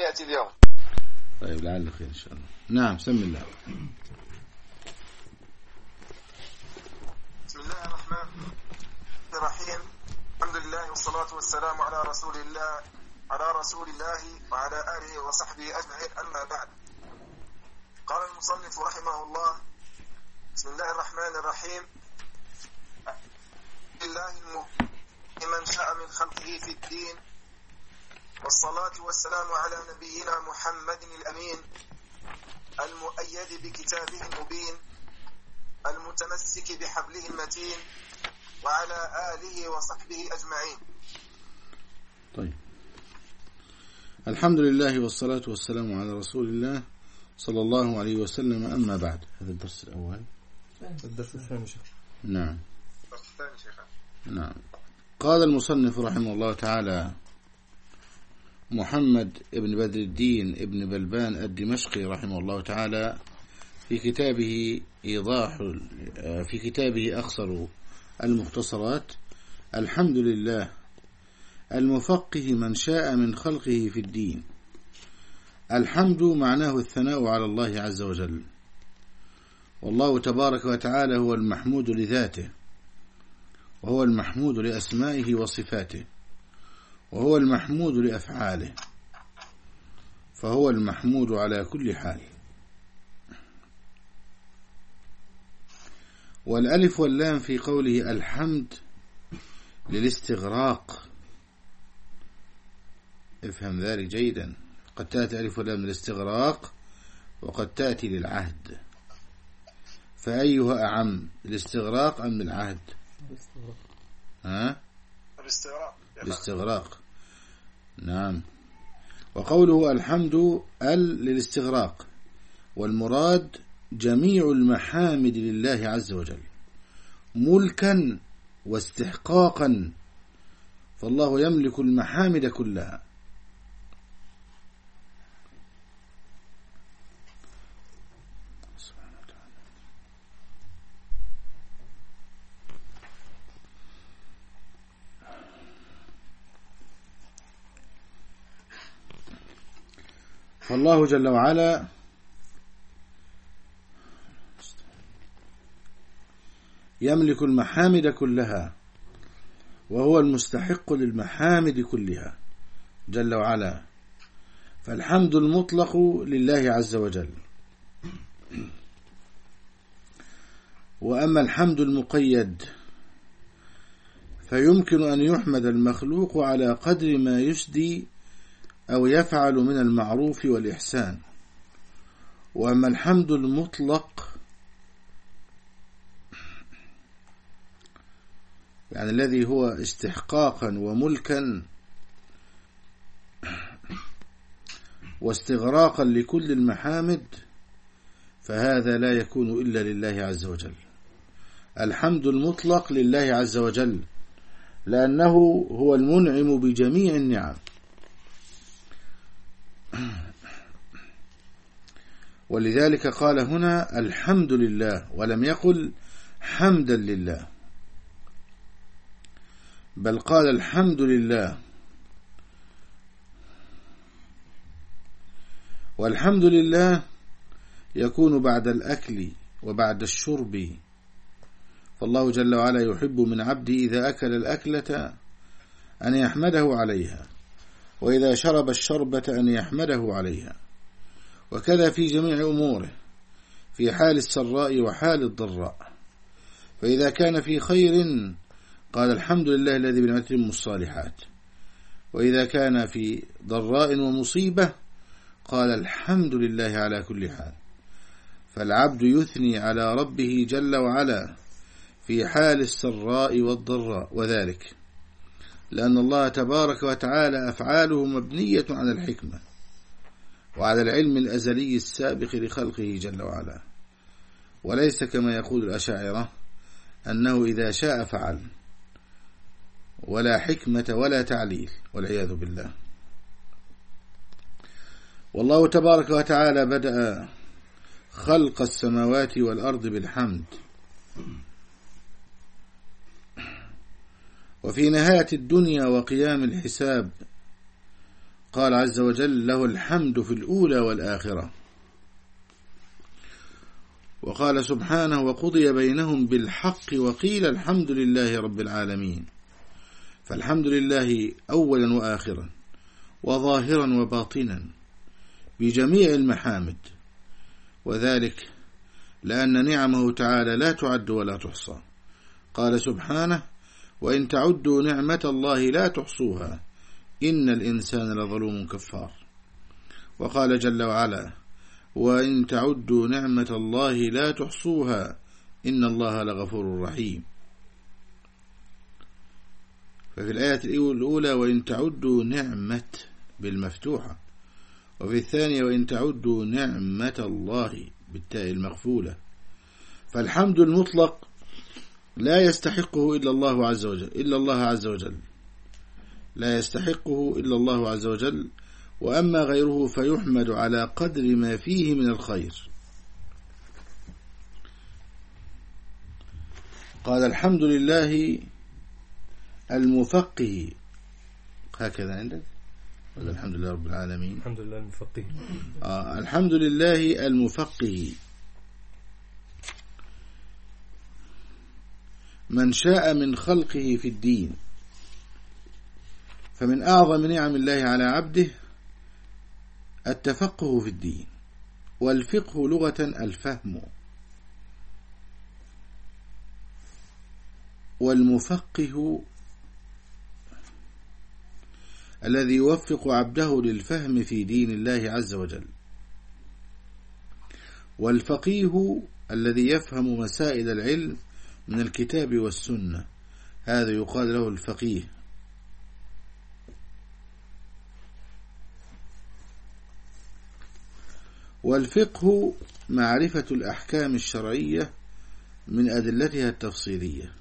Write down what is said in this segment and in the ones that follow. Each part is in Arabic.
يأتي اليوم. طيب لعل خير إن شاء الله. نعم سم الله. بسم الله الرحمن الرحيم. الحمد لله والصلاة والسلام على رسول الله وعلى آله وصحبه أجمعين. أما بعد، قال المصنف رحمه الله: بسم الله الرحمن الرحيم. لله من شاء من خلقه في الدين، والصلاة والسلام على نبينا محمد الأمين المؤيد بكتابه المبين المتمسك بحبله المتين وعلى آله وصحبه أجمعين. طيب، الحمد لله والصلاة والسلام على رسول الله صلى الله عليه وسلم. أما بعد، هذا الدرس الأول. الدرس الثاني شيخ. نعم. الدرس الثاني شيخ. نعم. قال المصنف رحمه الله تعالى محمد ابن بدر الدين ابن بلبان الدمشقي رحمه الله تعالى في كتابه أخصر المختصرات: الحمد لله المفقه من شاء من خلقه في الدين. الحمد معناه الثناء على الله عز وجل، والله تبارك وتعالى هو المحمود لذاته، وهو المحمود لأسمائه وصفاته، وهو المحمود لأفعاله، فهو المحمود على كل حال. والألف واللام في قوله الحمد للاستغراق، افهم ذلك جيدا. قد تأتي ألف واللام للاستغراق وقد تأتي للعهد، فأيها أعم، الاستغراق أم العهد؟ الاستغراق. نعم. وقوله الحمد للاستغراق، والمراد جميع المحامد لله عز وجل ملكا واستحقاقا، فالله يملك المحامد كلها. فالله جل وعلا يملك المحامد كلها، وهو المستحق للمحامد كلها جل وعلا. فالحمد المطلق لله عز وجل. وأما الحمد المقيد فيمكن أن يحمد المخلوق على قدر ما يسدي أو يفعل من المعروف والإحسان. وأما الحمد المطلق يعني الذي هو استحقاقا وملكا واستغراقا لكل المحامد، فهذا لا يكون إلا لله عز وجل. الحمد المطلق لله عز وجل، لأنه هو المنعم بجميع النعم. ولذلك قال هنا الحمد لله، ولم يقل حمدا لله، بل قال الحمد لله. والحمد لله يكون بعد الأكل وبعد الشرب، فالله جل وعلا يحب من عبده إذا أكل الأكلة أن يحمده عليها، وإذا شرب الشربة أن يحمده عليها، وكذا في جميع أموره، في حال السراء وحال الضراء. فإذا كان في خير قال الحمد لله الذي بنعمته تتم الصالحات، وإذا كان في ضراء ومصيبة قال الحمد لله على كل حال. فالعبد يثني على ربه جل وعلا في حال السراء والضراء، وذلك لأن الله تبارك وتعالى أفعاله مبنية على الحكمة وعلى العلم الأزلي السابق لخلقه جل وعلا، وليس كما يقول الأشاعرة أنه إذا شاء فعل، ولا حكمة ولا تعليل، والعياذ بالله. والله تبارك وتعالى بدأ خلق السماوات والأرض بالحمد، وفي نهاية الدنيا وقيام الحساب قال عز وجل: له الحمد في الأولى والآخرة. وقال سبحانه: وقضي بينهم بالحق وقيل الحمد لله رب العالمين. فالحمد لله أولا وآخرا وظاهرا وباطنا بجميع المحامد، وذلك لأن نعمه تعالى لا تعد ولا تحصى. قال سبحانه: وإن تعدوا نعمة الله لا تحصوها إن الإنسان لظلوم كفار. وقال جل وعلا: وإن تعدوا نعمة الله لا تحصوها إن الله لغفور رحيم. ففي الآية الأولى وإن تعدوا نعمة بالمفتوحة، وفي الثانية وإن تعدوا نعمة الله بالتاء المغفولة. فالحمد المطلق لا يستحقه إلا الله عز وجل، لا يستحقه إلا الله عز وجل، وأما غيره فيحمد على قدر ما فيه من الخير. قال: الحمد لله المفقه. هكذا عندك؟ الحمد لله رب العالمين. الحمد لله المفقه. الحمد لله المفقه من شاء من خلقه في الدين. فمن أعظم نعم الله على عبده التفقه في الدين، والفقه لغة الفهم، والمفقه الذي يوفق عبده للفهم في دين الله عز وجل، والفقيه الذي يفهم مسائل العلم من الكتاب والسنة، هذا يقال له الفقيه. والفقه معرفة الأحكام الشرعية من أدلتها التفصيلية.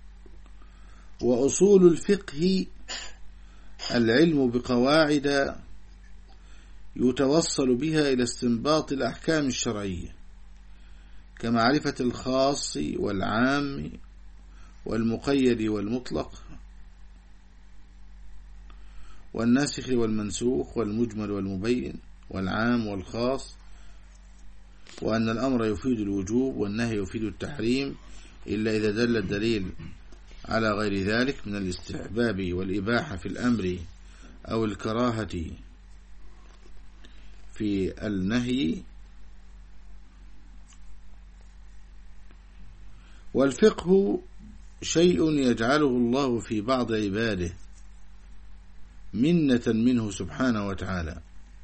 وأصول الفقه العلم بقواعد يتوصل بها إلى استنباط الأحكام الشرعية، كمعرفة الخاص والعام والمقيد والمطلق والناسخ والمنسوخ والمجمل والمبين والعام والخاص، وأن الأمر يفيد الوجوب والنهي يفيد التحريم إلا إذا دل الدليل على غير ذلك من الاستحباب والإباحة في الأمر أو الكراهة في النهي. والفقه شيء يجعله الله في بعض عباده منة منه سبحانه وتعالى،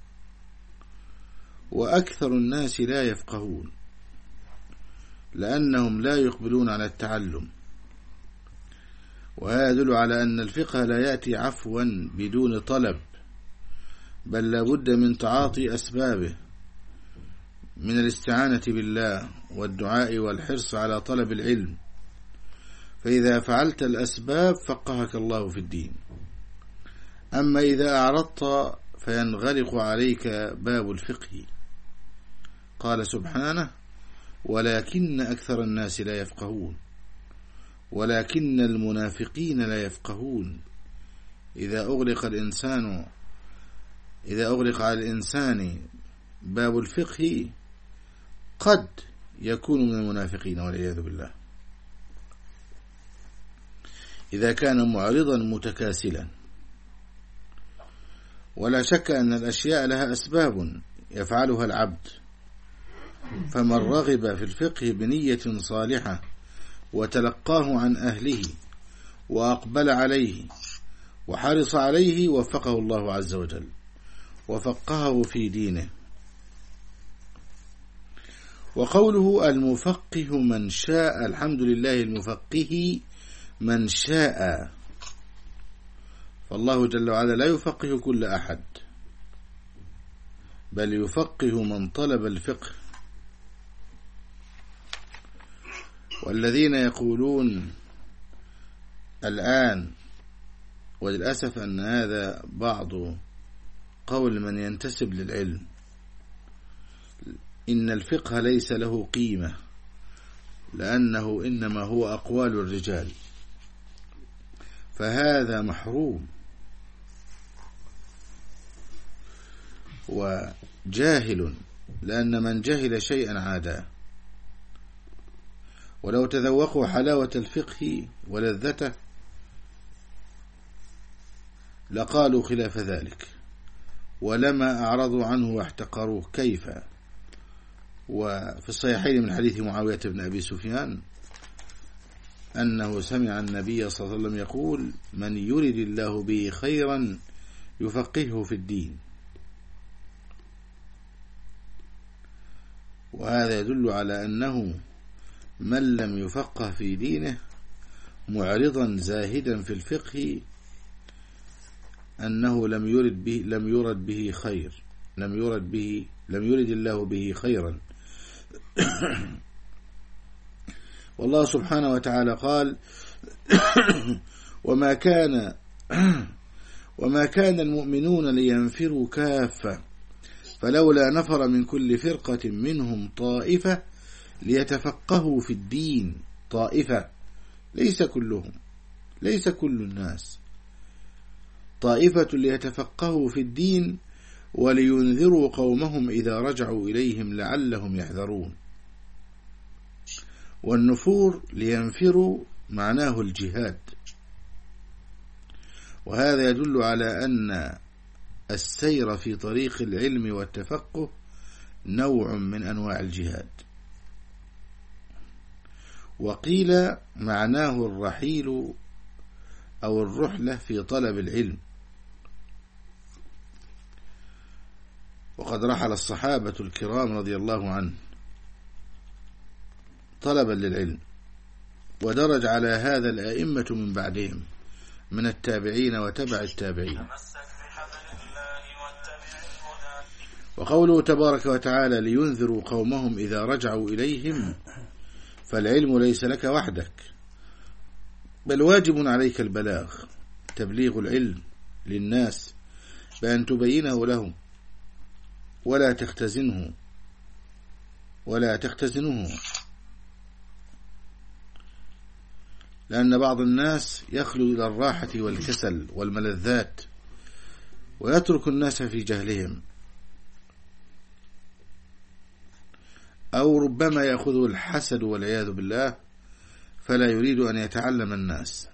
وأكثر الناس لا يفقهون لأنهم لا يقبلون على التعلم. وهذا يدل على أن الفقه لا يأتي عفوا بدون طلب، بل لا بد من تعاطي أسبابه من الاستعانة بالله والدعاء والحرص على طلب العلم، فإذا فعلت الأسباب فقهك الله في الدين. أما إذا أعرضت فينغلق عليك باب الفقه. قال سبحانه: ولكن أكثر الناس لا يفقهون، ولكن المنافقين لا يفقهون. إذا أغلق على الإنسان باب الفقه قد يكون من المنافقين والعياذ بالله، إذا كان معرضا متكاسلا. ولا شك أن الأشياء لها أسباب يفعلها العبد، فمن رغب في الفقه بنية صالحة وتلقاه عن أهله وأقبل عليه وحرص عليه وفقه الله عز وجل وفقهه في دينه. وقوله المفقه من شاء، الحمد لله المفقه من شاء، فالله جل وعلا لا يفقه كل أحد، بل يفقه من طلب الفقه. والذين يقولون الآن، وللأسف أن هذا بعض قول من ينتسب للعلم، إن الفقه ليس له قيمة لأنه إنما هو أقوال الرجال، فهذا محروم. وجاهل، لأن من جهل شيئا عاداه. ولو تذوقوا حلاوة الفقه ولذته لقالوا خلاف ذلك، ولما أعرضوا عنه واحتقروه. كيف؟ وفي الصحيحين من حديث معاوية بن أبي سفيان أنه سمع النبي صلى الله عليه وسلم يقول: من يرد الله به خيرا يفقهه في الدين. وهذا يدل على أنه من لم يفقه في دينه معرضا زاهدا في الفقه أنه لم يرد به خير، لم يرد الله به خيرا. والله سبحانه وتعالى قال: وما كان المؤمنون لينفروا كافة فلولا نفر من كل فرقة منهم طائفة ليتفقهوا في الدين. طائفة، ليس كلهم، ليس كل الناس، طائفة ليتفقهوا في الدين ولينذروا قومهم إذا رجعوا إليهم لعلهم يحذرون. والنفور لينفروا معناه الجهاد، وهذا يدل على أن السير في طريق العلم والتفقه نوع من أنواع الجهاد. وقيل معناه الرحيل أو الرحلة في طلب العلم، وقد رحل الصحابة الكرام رضي الله عنه طلبا للعلم، ودرج على هذا الأئمة من بعدهم من التابعين وتبع التابعين. وقوله تبارك وتعالى: لينذروا قومهم إذا رجعوا إليهم، فالعلم ليس لك وحدك، بل واجب عليك البلاغ، تبليغ العلم للناس بأن تبينه لهم ولا تختزنه، لأن بعض الناس يخلو إلى الراحة والكسل والملذات ويترك الناس في جهلهم، أو ربما يأخذه الحسد والعياذ بالله فلا يريد أن يتعلم الناس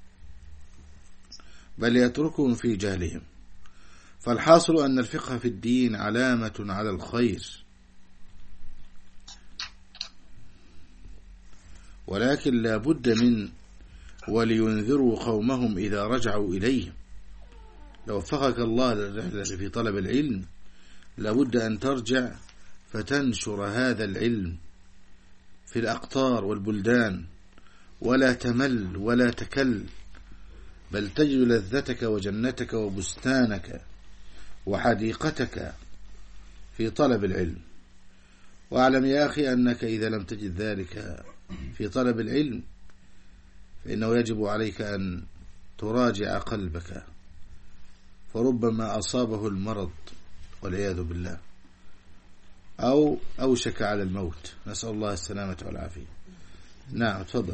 بل يتركهم في جهلهم. فالحاصل أن الفقه في الدين علامة على الخير، ولكن لا بد من ولينذروا قومهم إذا رجعوا إليهم. لو وفقك الله للرحلة في طلب العلم لابد أن ترجع فتنشر هذا العلم في الأقطار والبلدان، ولا تمل ولا تكل، بل تجد لذتك وجنتك وبستانك وحديقتك في طلب العلم. واعلم يا أخي أنك إذا لم تجد ذلك في طلب العلم فإنه يجب عليك أن تراجع قلبك، فربما أصابه المرض والعياذ بالله، أو أوشك على الموت، نسأل الله السلامة والعافية. نعم، تفضل.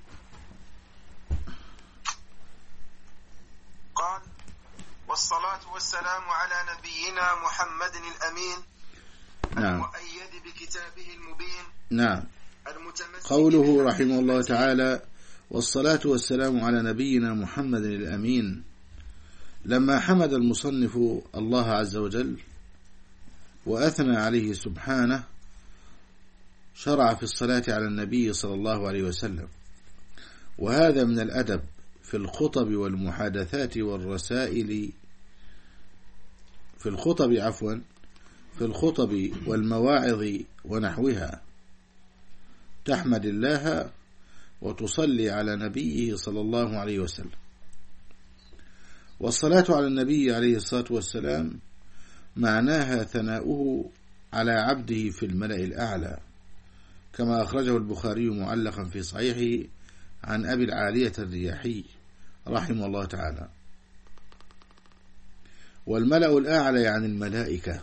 قال: والصلاة والسلام على نبينا محمد الأمين، نعم، المؤيد بكتابه المبين. نعم. قوله رحمه الله تعالى: والصلاة والسلام على نبينا محمد الأمين، لما حمد المصنف الله عز وجل وأثنى عليه سبحانه شرع في الصلاة على النبي صلى الله عليه وسلم، وهذا من الأدب في الخطب والمحادثات والرسائل، في الخطب والمواعظ ونحوها، تحمد الله وتصلي على نبيه صلى الله عليه وسلم. والصلاة على النبي عليه الصلاة والسلام معناها ثناؤه على عبده في الملأ الأعلى، كما أخرجه البخاري معلقا في صحيحه عن أبي العالية الرياحي رحمه الله تعالى. والملأ الأعلى يعني الملائكة،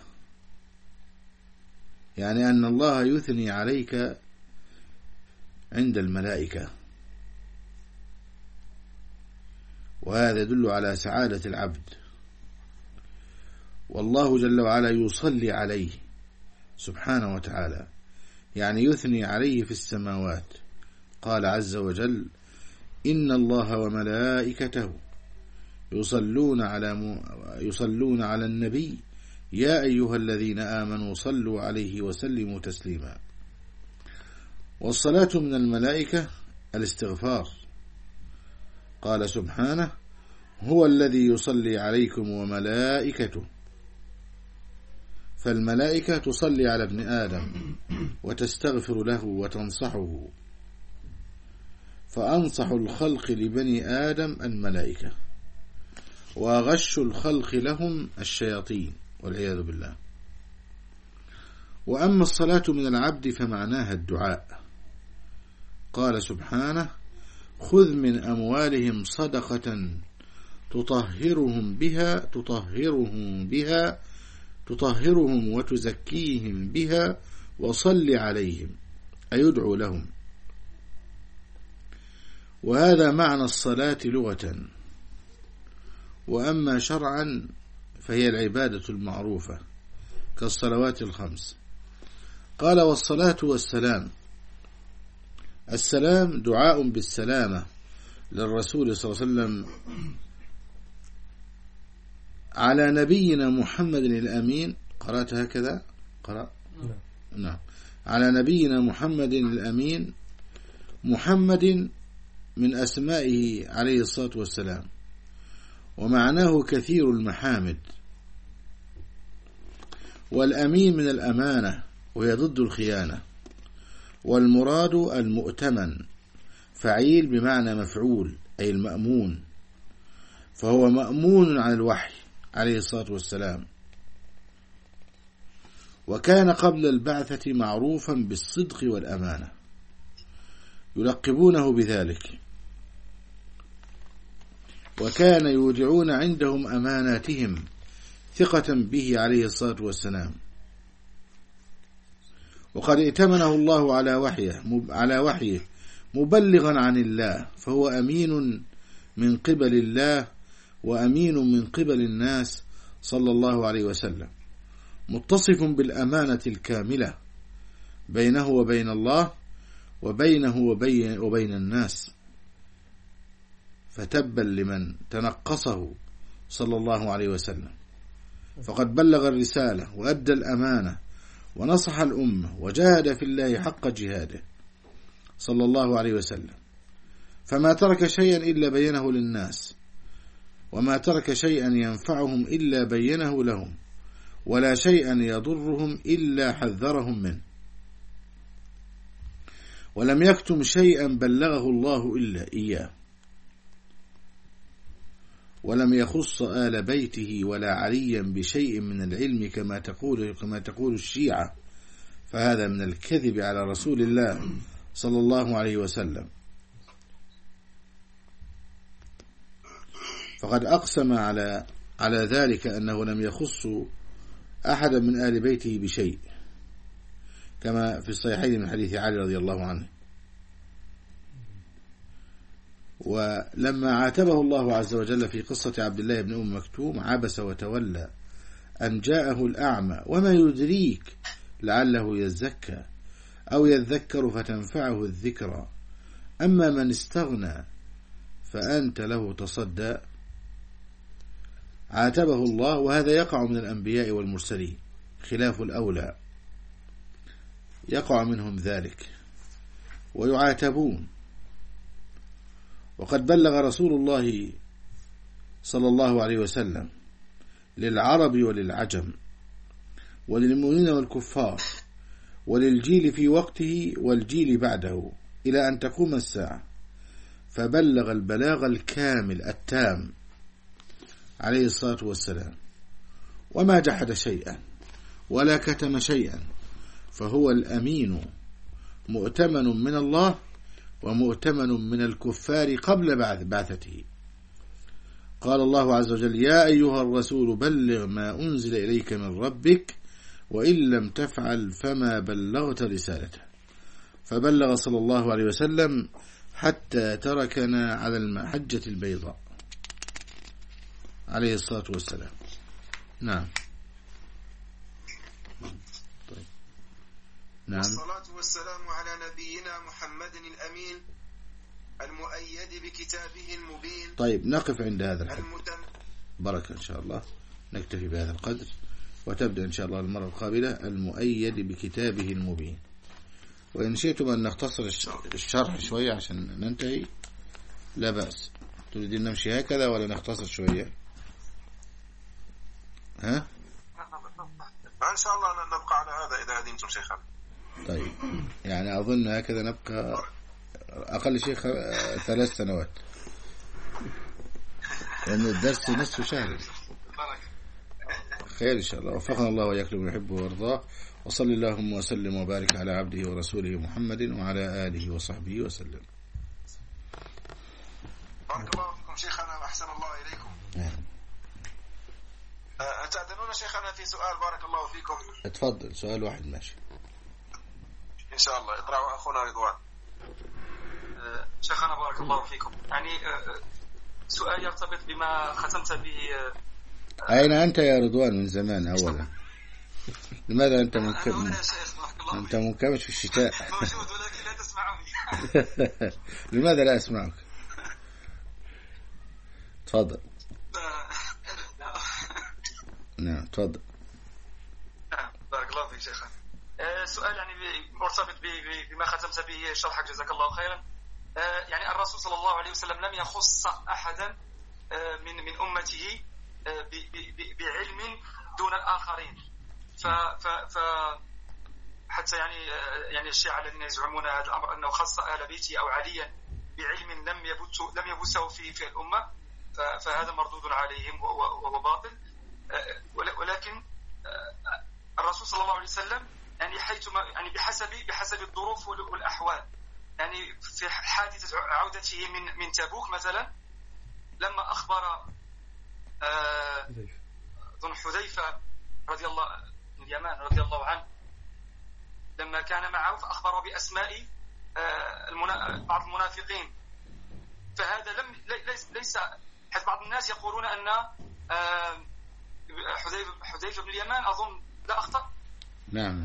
يعني أن الله يثني عليك عند الملائكة، وهذا يدل على سعادة العبد. والله جل وعلا يصلي عليه سبحانه وتعالى، يعني يثني عليه في السماوات. قال عز وجل: إن الله وملائكته يصلون على النبي يا أيها الذين آمنوا صلوا عليه وسلموا تسليما. والصلاة من الملائكة الاستغفار. قال سبحانه: هو الذي يصلي عليكم وملائكته. فالملائكة تصلي على ابن آدم وتستغفر له وتنصحه، فأنصح الخلق لبني آدم الملائكة، وأغش الخلق لهم الشياطين والعياذ بالله. وأما الصلاة من العبد فمعناها الدعاء. قال سبحانه: خذ من أموالهم صدقة تطهرهم وتزكيهم بها وصل عليهم، أي يدعو لهم. وهذا معنى الصلاة لغة. وأما شرعا فهي العبادة المعروفة كالصلوات الخمس. قال: والصلاة والسلام. السلام دعاء بالسلامة للرسول صلى الله عليه وسلم على نبينا محمد الأمين. قرأت هكذا؟ قرأ؟ نعم. على نبينا محمد الأمين. محمد من أسمائه عليه الصلاة والسلام، ومعناه كثير المحامد. والأمين من الأمانة وهي ضد الخيانة. والمراد المؤتمن، فعيل بمعنى مفعول، أي المأمون، فهو مأمون عن الوحي عليه الصلاة والسلام. وكان قبل البعثة معروفا بالصدق والأمانة، يلقبونه بذلك، وكان يودعون عندهم أماناتهم ثقة به عليه الصلاة والسلام. وقد ائتمنه الله على وحيه مبلغا عن الله، فهو أمين من قبل الله وأمين من قبل الناس صلى الله عليه وسلم، متصف بالأمانة الكاملة بينه وبين الله وبينه وبين الناس. فتبا لمن تنقصه صلى الله عليه وسلم، فقد بلغ الرسالة وأدى الأمانة ونصح الأمة وجاهد في الله حق جهاده صلى الله عليه وسلم، فما ترك شيئا إلا بينه للناس، وما ترك شيئا ينفعهم إلا بينه لهم، ولا شيئا يضرهم إلا حذرهم منه، ولم يكتم شيئا بلغه الله إلا إياه، ولم يخص آل بيته ولا عليا بشيء من العلم كما تقول الشيعة، فهذا من الكذب على رسول الله صلى الله عليه وسلم. فقد أقسم على ذلك أنه لم يخص أحدا من آل بيته بشيء، كما في الصحيحين من حديث علي رضي الله عنه. ولما عاتبه الله عز وجل في قصة عبد الله بن أم مكتوم عبس وتولى أن جاءه الأعمى وما يدريك لعله يزكى أو يذكر فتنفعه الذكرى، أما من استغنى فأنت له تصدى. عاتبه الله، وهذا يقع من الأنبياء والمرسلين خلاف الأولى، يقع منهم ذلك ويعاتبون. وقد بلغ رسول الله صلى الله عليه وسلم للعرب وللعجم وللمؤمنين والكفار وللجيل في وقته والجيل بعده إلى أن تقوم الساعة، فبلغ البلاغ الكامل التام عليه الصلاة والسلام، وما جحد شيئا ولا كتم شيئا، فهو الأمين مؤتمن من الله ومؤتمن من الكفار قبل بعثته. قال الله عز وجل: يا أيها الرسول بلغ ما أنزل إليك من ربك وإن لم تفعل فما بلغت رسالته. فبلغ صلى الله عليه وسلم حتى تركنا على المحجة البيضاء عليه الصلاة والسلام. نعم. نعم. والصلاة والسلام على نبينا محمد الأمين المؤيد بكتابه المبين. طيب نقف عند هذا الحد. بركة إن شاء الله، نكتفي بهذا القدر، وتبدأ إن شاء الله المرة القابلة المؤيد بكتابه المبين. وإن شئتم أن نختصر الشرح شوية عشان ننتهي لا بأس. تريدين نمشي هكذا ولا نختصر شوية؟ ها؟ إن شاء الله نبقى على هذا إذا أذنتم شيخنا. طيب يعني أظن هكذا نبقى أقل شيء 3 سنوات، لأن الدرس نصف شهر. خير إن شاء الله، وفقنا الله وإياكم لما يحبه ويرضاه. وصلى اللهم وسلم وبارك على عبده ورسوله محمد وعلى آله وصحبه وسلم. بارك الله فيكم شيخنا وأحسن الله إليكم. أتأذنون شيخنا في سؤال؟ بارك الله فيكم. اتفضل، سؤال واحد ماشي إن شاء الله. اقرأوا أخونا رضوان. شيخنا بارك الله فيكم، يعني سؤال يرتبط بما ختمت به. أين أنت يا رضوان من زمان؟ أولا لماذا أنت منكمش في الشتاء؟ موجود ولكن لا تسمعني. لماذا لا أسمعك؟ تفضل. نعم تفضل. بارك الله فيك شيخنا. سؤال يعني مرتبط بما ختمت به شرحك، جزاك الله خيرا. يعني الرسول صلى الله عليه وسلم لم يخص أحدا من أمته بعلم دون الآخرين، ف حتى يعني الشيعة الذين يزعمون هذا الأمر أنه خص أهل بيته أو عليا بعلم لم يبثه في الأمة، فهذا مردود عليهم وهو باطل. ولكن الرسول صلى الله عليه وسلم يعني حيثما يعني بحسب الظروف والأحوال، يعني في حادثة عودته من تبوك مثلا، لما أخبر ذو حذيفة رضي الله بن اليمان رضي الله عنه لما كان معه، فأخبره بأسماء بعض المنافقين، فهذا ليس حيث بعض الناس يقولون أن حذيفة بن اليمان أظن لا أخطأ. نعم.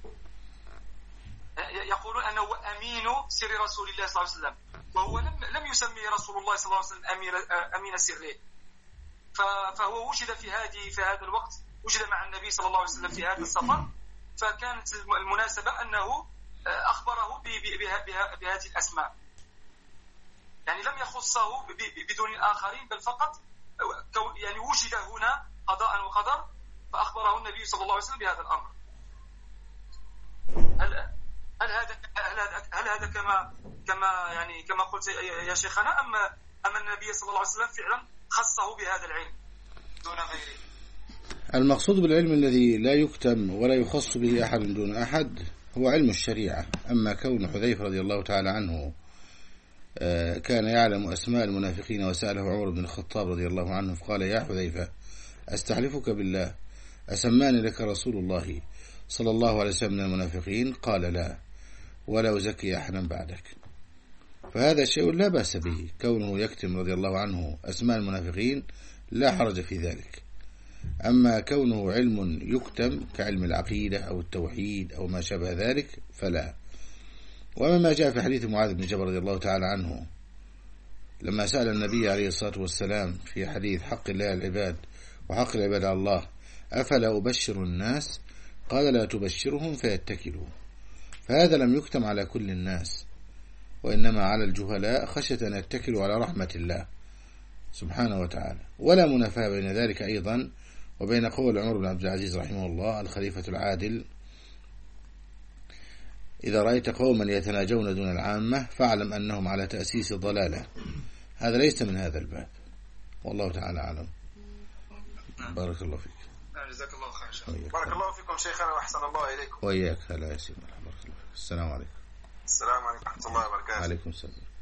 يقولون أنه أمين سر رسول الله صلى الله عليه وسلم، وهو لم يسمي رسول الله صلى الله عليه وسلم أمين سره، فهو وجد في هذا الوقت، وجد مع النبي صلى الله عليه وسلم في هذا السفر، فكانت المناسبة أنه أخبره بهذه الأسماء، يعني لم يخصه بدون الآخرين، بل فقط يعني وجد هنا قضاء وقدر، فأخبره النبي صلى الله عليه وسلم بهذا الأمر. هل هذا كما قلت يا شيخنا، أم النبي صلى الله عليه وسلم فعلا خصه بهذا العلم دون غيره؟ المقصود بالعلم الذي لا يكتم ولا يخص به أحد دون أحد هو علم الشريعة. أما كون حذيفة رضي الله تعالى عنه كان يعلم أسماء المنافقين، وسأله عمر بن الخطاب رضي الله عنه فقال: يا حذيفة، أستحلفك بالله، أسماني لك رسول الله صلى الله عليه وسلم من المنافقين؟ قال: لا، ولا أزكي أحدا بعدك. فهذا شيء لا بأس به، كونه يكتم رضي الله عنه أسماء المنافقين لا حرج في ذلك. أما كونه علم يكتم كعلم العقيدة أو التوحيد أو ما شابه ذلك فلا. ومما جاء في حديث معاذ بن جبل رضي الله تعالى عنه لما سأل النبي عليه الصلاة والسلام في حديث حق الله على العباد وحق العباد على الله: أفلا أبشر الناس؟ قال: لا تبشرهم فيتكلوا. فهذا لم يكتم على كل الناس، وإنما على الجهلاء خشية أن يتكلوا على رحمة الله سبحانه وتعالى. ولا منافاة بين ذلك أيضا وبين قول عمر بن عبد العزيز رحمه الله الخليفة العادل: إذا رأيت قوما يتناجون دون العامة فاعلم أنهم على تأسيس ضلالة. هذا ليس من هذا الباب، والله تعالى أعلم. بارك الله فيك. جزاك الله خير. بارك الله فيكم شيخنا وأحسن الله إليكم. وإياك. هلا يا سيدي. بارك الله فيك. السلام عليكم. السلام عليكم ورحمة الله وبركاته. عليكم السلام.